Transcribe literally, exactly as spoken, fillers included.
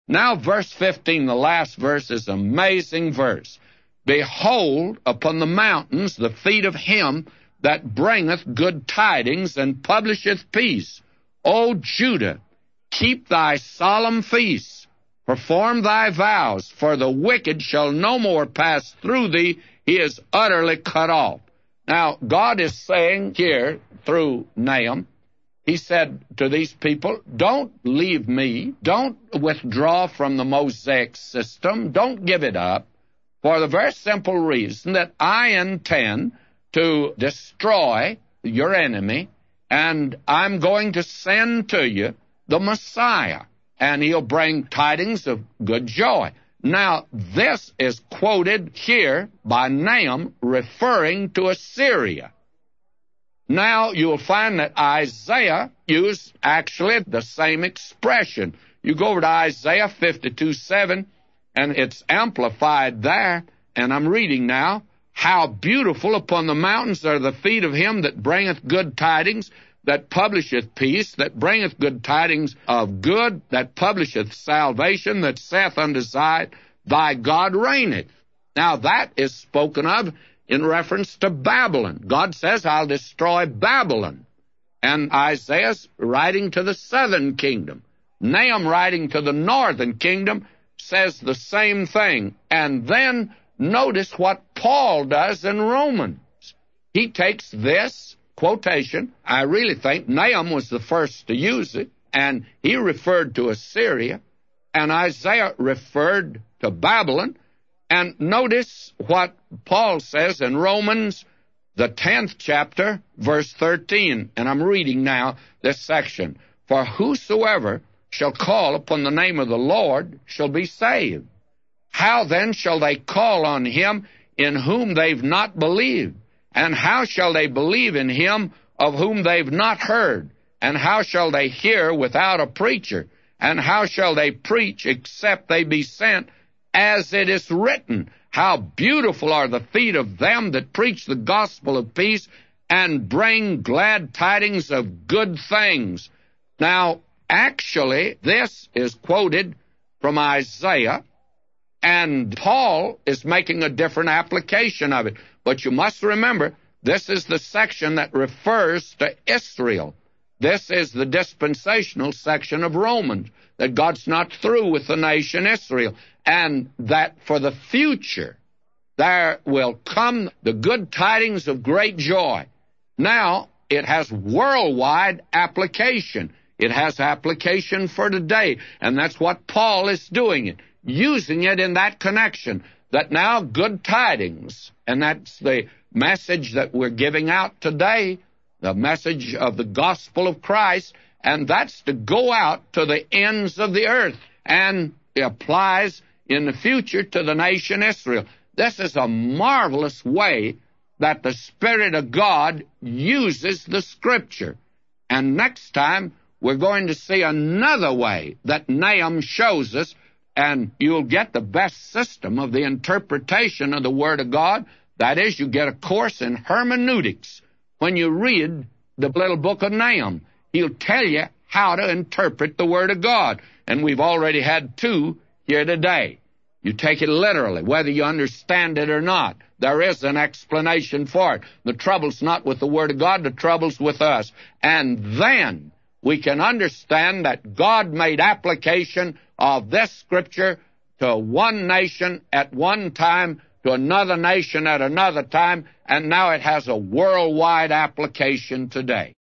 Now, verse fifteen, the last verse, is an amazing verse. Behold, upon the mountains the feet of him that bringeth good tidings and publisheth peace. O Judah, keep thy solemn feasts, perform thy vows, for the wicked shall no more pass through thee, he is utterly cut off. Now, God is saying here through Nahum, he said to these people, don't leave me, don't withdraw from the Mosaic system, don't give it up, for the very simple reason that I intend to destroy your enemy, and I'm going to send to you the Messiah, and he'll bring tidings of good joy. Now, this is quoted here by Nahum referring to Assyria. Now, you'll find that Isaiah used actually the same expression. You go over to Isaiah fifty-two seven, and it's amplified there, and I'm reading now. How beautiful upon the mountains are the feet of him that bringeth good tidings, that publisheth peace, that bringeth good tidings of good, that publisheth salvation, that saith unto Zion, thy God reigneth. Now, that is spoken of in reference to Babylon. God says, I'll destroy Babylon. And Isaiah's writing to the southern kingdom. Nahum, writing to the northern kingdom, says the same thing. And then notice what Paul does in Romans. He takes this quotation. I really think Nahum was the first to use it, and he referred to Assyria, and Isaiah referred to Babylon. And notice what Paul says in Romans, the tenth chapter, verse thirteen. And I'm reading now this section. For whosoever shall call upon the name of the Lord shall be saved. How then shall they call on him in whom they've not believed? And how shall they believe in him of whom they've not heard? And how shall they hear without a preacher? And how shall they preach except they be sent? As it is written, how beautiful are the feet of them that preach the gospel of peace and bring glad tidings of good things. Now, actually, this is quoted from Isaiah, and Paul is making a different application of it. But you must remember, this is the section that refers to Israel. This is the dispensational section of Romans, that God's not through with the nation Israel, and that for the future there will come the good tidings of great joy. Now, it has worldwide application. It has application for today, and that's what Paul is doing it, using it in that connection, that now good tidings, and that's the message that we're giving out today, the message of the gospel of Christ, and that's to go out to the ends of the earth, and it applies in the future to the nation Israel. This is a marvelous way that the Spirit of God uses the Scripture. And next time, we're going to see another way that Nahum shows us, and you'll get the best system of the interpretation of the Word of God. That is, you get a course in hermeneutics. When you read the little book of Nahum, he'll tell you how to interpret the Word of God. And we've already had two here today. You take it literally, whether you understand it or not. There is an explanation for it. The trouble's not with the Word of God, the trouble's with us. And then we can understand that God made application of this Scripture to one nation at one time, to another nation at another time, and now it has a worldwide application today.